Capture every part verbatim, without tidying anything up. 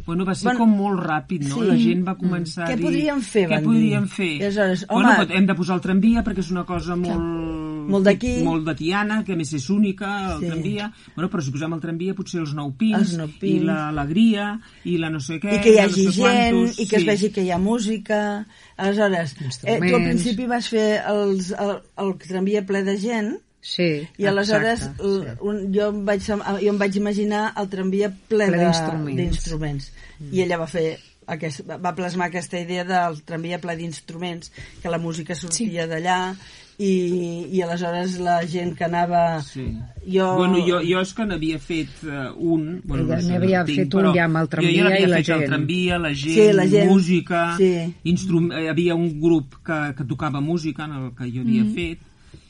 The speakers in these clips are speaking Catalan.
Bueno, va ser bueno, com molt ràpid, no? Sí. La gent va començar mm. a dir... Què podríem fer, Què podríem fer? Aleshores, bueno, home... hem de posar el tramvia perquè és una cosa molt... Molt d'aquí. Molt de Tiana, que a més és única, el sí. tramvia. Bueno, però si posem el tramvia potser els nou pins, nou pins. i l'alegria, i la no sé què... I que hi hagi no sé gent, quantos, i que sí. es vegi que hi ha música... Aleshores, eh, tu al principi vas fer els, el, el tramvia ple de gent... Sí, i aleshores exacte, sí. un, jo, em vaig, jo em vaig imaginar el tramvia ple, ple d'instruments mm. i ella va fer aquest, va plasmar aquesta idea del tramvia ple d'instruments, que la música sortia sí. d'allà i, i aleshores la gent que anava sí. jo... Bueno, jo, jo és que n'havia fet uh, un bueno, no n'havia fet un ja amb el tramvia jo ja i la fet gent el tramvia, la gent, sí, la gent. música sí. instrum... hi havia un grup que, que tocava música en el que jo havia mm. fet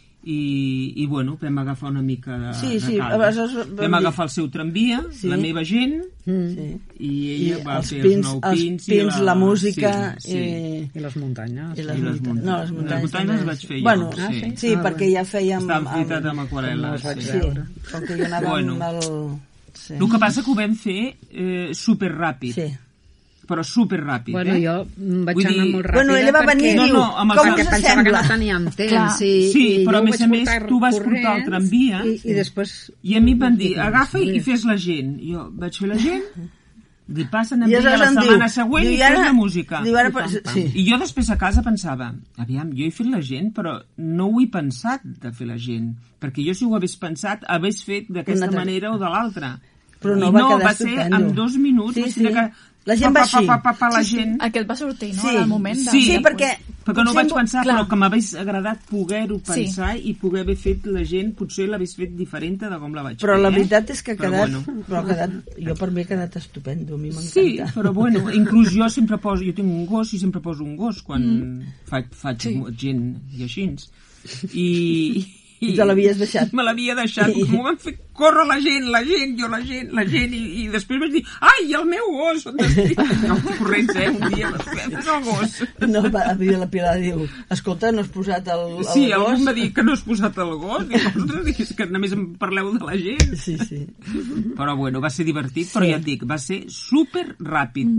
I, i bueno, vam agafar una mica de, sí, sí, de calma. Vam dir... agafar el seu tramvia, sí. la meva gent, mm. sí. i ella I va fer pins, els nou pins, els pins i la, la música sí, sí. I... i les muntanyes. I les, I les muntanyes. No, les muntanyes, les muntanyes les vaig fer jo. Bueno, ah, sí, sí ah, perquè ja fèiem... Estaven fetes amb aquarel·les. Sí, sí. Com que jo anava bueno, amb el... Sí. El que passa que ho vam fer eh, superràpid. Sí. Però superràpid, bueno, eh? jo vaig anar dir... molt ràpida bueno, ella va venir perquè... i diu, no, no, com us us pensava sembla? que no teníem temps. I, sí, i però a més a més tu vas portar el tramvia i, i després... I a mi em van dir, agafa i fes la gent. Jo vaig fer la gent, li passen a mi la setmana següent i fes la música. Diu, ara, I, sí. I jo després a casa pensava, aviam, jo he fet la gent, però no ho he pensat de fer la gent. Perquè jo si ho hagués pensat, hagués fet d'aquesta manera o de l'altra. Però no, I va, no, va ser estupendo. En dos minuts sí, sí. que la gent va així. Pa, pa, pa, pa, la sí, gent... sí. Aquest va sortir, no? Sí, en el moment de... sí, sí perquè... Perquè no ho vaig pensar, clar. però que m'hagués agradat poder-ho pensar sí. i poder haver fet la gent, potser l'hagués fet diferent de com la vaig però fer. Però la eh? veritat és que ha quedat... Bueno. Però ha quedat... Jo per mi ha quedat estupendo, a mi m'encanta. Sí, però bueno, inclús jo sempre poso... Jo tinc un gos i sempre poso un gos quan mm. faig, faig sí. gent i així. I... I te l'havies deixat. Me l'havia deixat. I... M'ho van fer córrer la gent, la gent, jo la gent, la gent, i, i després vaig dir, ai, el meu gos! No, corrents, eh, un dia, és el gos. No, va dir la Pilar, diu, escolta, no has posat el, el sí, gos? Sí, algú em va dir que no has posat el gos, i vosaltres dius que només em parleu de la gent. Sí, sí. Però bueno, va ser divertit, sí. Però ja et dic, va ser super ràpid.